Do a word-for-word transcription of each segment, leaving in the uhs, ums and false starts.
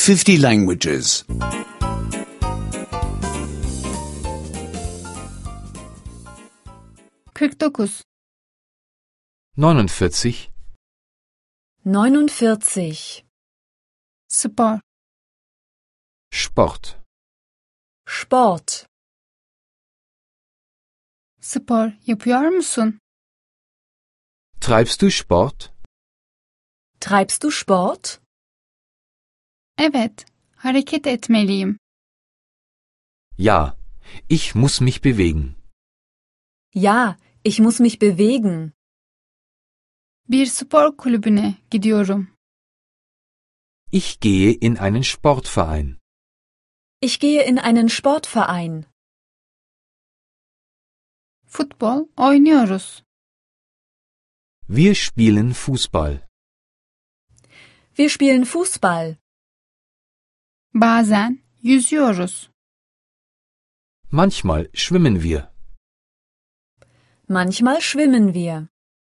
fifty languages. kırk dokuz. neunundvierzig. neunundvierzig. Spor. Sport. Sport. Spor yapıyor musun? Treibst du Sport? Treibst du Sport? Evet, hareket etmeliyim. Ja, ich muss mich bewegen. Ja, ich muss mich bewegen. Bir spor kulübüne gidiyorum. Ich gehe in einen Sportverein. Ich gehe in einen Sportverein. Futbol oynuyoruz. Wir spielen Fußball. Wir spielen Fußball. Bazen yüzüyoruz. Manchmal schwimmen wir. Manchmal schwimmen wir.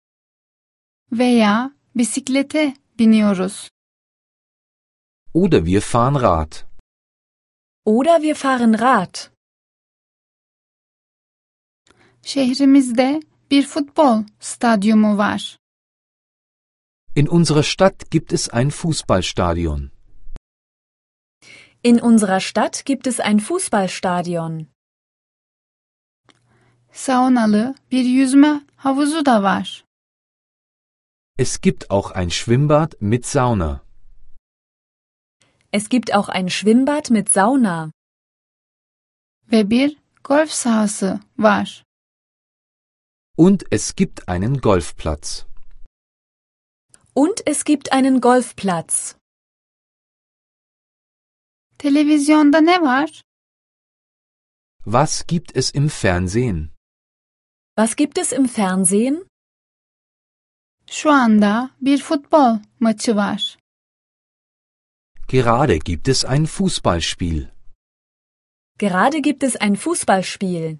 Veya bisiklete biniyoruz. Oder wir fahren Rad. Oder wir fahren Rad. Şehrimizde bir futbol stadyumu var. In unserer Stadt gibt es ein Fußballstadion. In unserer Stadt gibt es ein Fußballstadion. Saunalı bir yüzme havuzu da var. Es gibt auch ein Schwimmbad mit Sauna. Es gibt auch ein Schwimmbad mit Sauna. Ve bir golf sahası var. Und es gibt einen Golfplatz. Und es gibt einen Golfplatz. Televizyonda ne var? Was gibt es im Fernsehen? Was gibt es im Fernsehen? Şu anda bir futbol maçı var. Gerade gibt es ein Fußballspiel. Gerade gibt es ein Fußballspiel.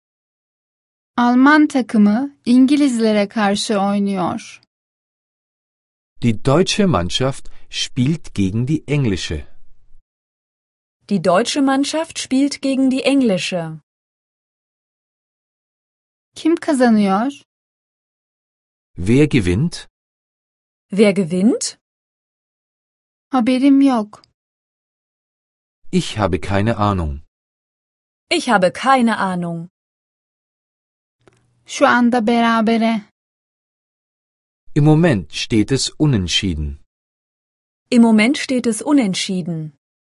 Alman takımı İngilizlere karşı oynuyor. Die deutsche Mannschaft spielt gegen die englische. Die deutsche Mannschaft spielt gegen die englische. Kim kazanıyor? Wer gewinnt? Wer gewinnt? Haberim yok. Ich habe keine Ahnung. Ich habe keine Ahnung. Şu anda berabere. Im Moment steht es unentschieden. Im Moment steht es unentschieden.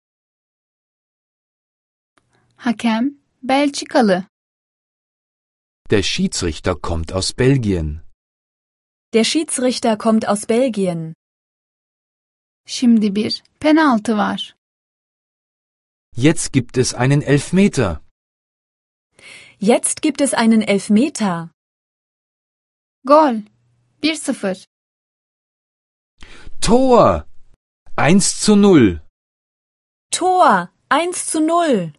Hakem Belçikalı. Der Schiedsrichter kommt aus Belgien. Der Schiedsrichter kommt aus Belgien. Şimdi bir penaltı var. Jetzt gibt es einen Elfmeter. Jetzt gibt es einen Elfmeter. Gol. bir sıfır. Tor! eins zu null. Tor. eins zu null.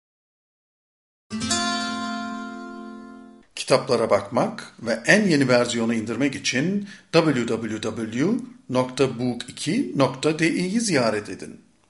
Kitaplara bakmak ve en yeni versiyonu indirmek için double-u double-u double-u nokta book iki nokta di'yi ziyaret edin.